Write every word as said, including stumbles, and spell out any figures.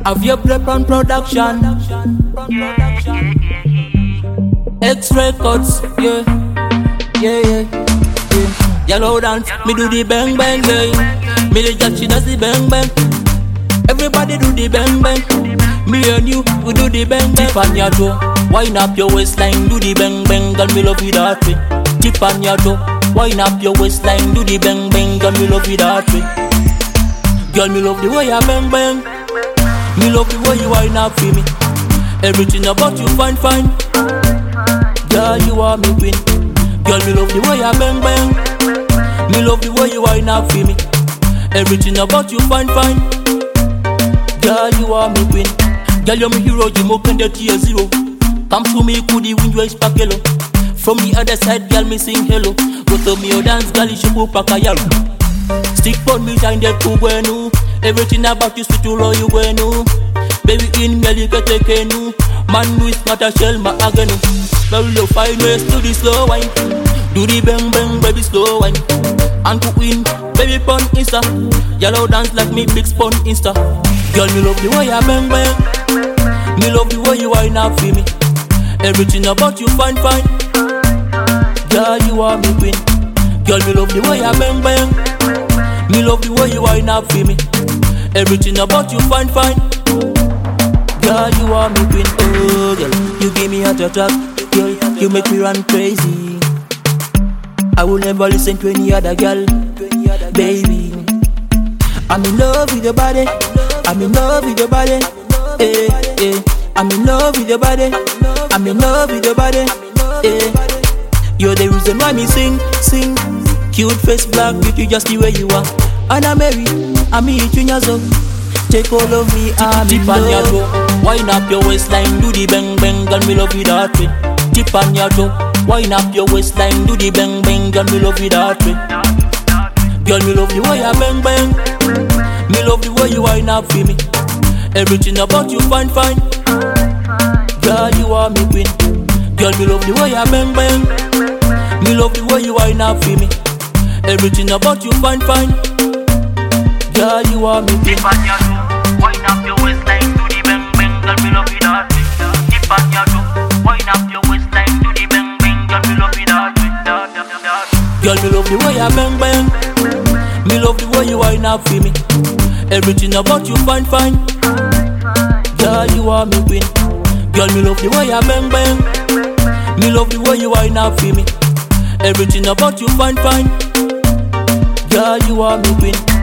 Have your prep on production. X Records, yeah, yeah, yeah, yeah. Yellow dance, me do the bang bang, yeah. Me the jack, she does the bang bang. Everybody do the bang bang. Me and you, we do the bang bang. Tip on your toe, wind up your waistline, do the bang bang. Girl, me love you that way. Tip on your toe, wind up your waistline, do the bang bang. Girl, me love you that way. Girl, me love the way you bang bang. Me love the way you wind up for me. Everything about you fine fine. Girl, you are me queen. Girl, me love the way you bang bang. Me love the way you wind up for me. Everything about you fine fine. Girl, you are me queen. Girl, you're my hero, you more can get tier zero. Come to me, could the wind waves pack hello. From the other side, girl, me sing hello. Go to me, your dance, girl, you should go pack a yellow. Stick on me, shine that cool bueno. Everything about you, sweet to roll you bueno. Baby, in me, you can take a new. Man, with not a shell, my agony. Well, you find ways to the slow wine. Do the bang bang, baby, slow wine. And to win, baby, pon insta. Yellow dance like me, big spon insta. Girl, me love the way you bang bang. Me love the way you wind up for me. Everything about you fine fine. Girl, you are me queen. Girl, me love the way you bang bang. Me love the way you wind up for me. Everything about you fine fine. Girl, you are me queen. Oh, girl, you give me heart attack. Girl, you make me run crazy. I will never listen to any other girl, baby. I'm in love with your body. I'm in love with your body. Eh, eh. I'm in love with your body. I'm in love with your body. Eh. You're the reason why me sing, sing. Cute face, black beauty, just the way you are. And I'm married, I'm in Tunyazo. Take all of me, I'm in love. Wind up your waistline, do the bang bang, girl, me love you that way. Tip on your toe, wind up your waistline, do the bang bang, girl, me love you that way. Girl, me love the way you bang bang. Me love the way you wind up for me. Everything about you fine fine. Girl, you are me queen. Girl, me love the way you bang bang. Me love the way you wind up for me. Everything about you fine fine. Girl, you are me queen. Tip on your toe, wind up your waistline, do the bang bang. Girl, me love you that way. Tip on your toe, wind up your waistline, do the bang bang. Girl, me love you that way. Girl, me love the way you bang bang. Me love the way you wind up for me. Everything about you fine fine. Girl, you are me queen. Girl, me love the way you bang bang. Me love the way you wind up for me. Everything about you fine fine. Girl, you are me queen.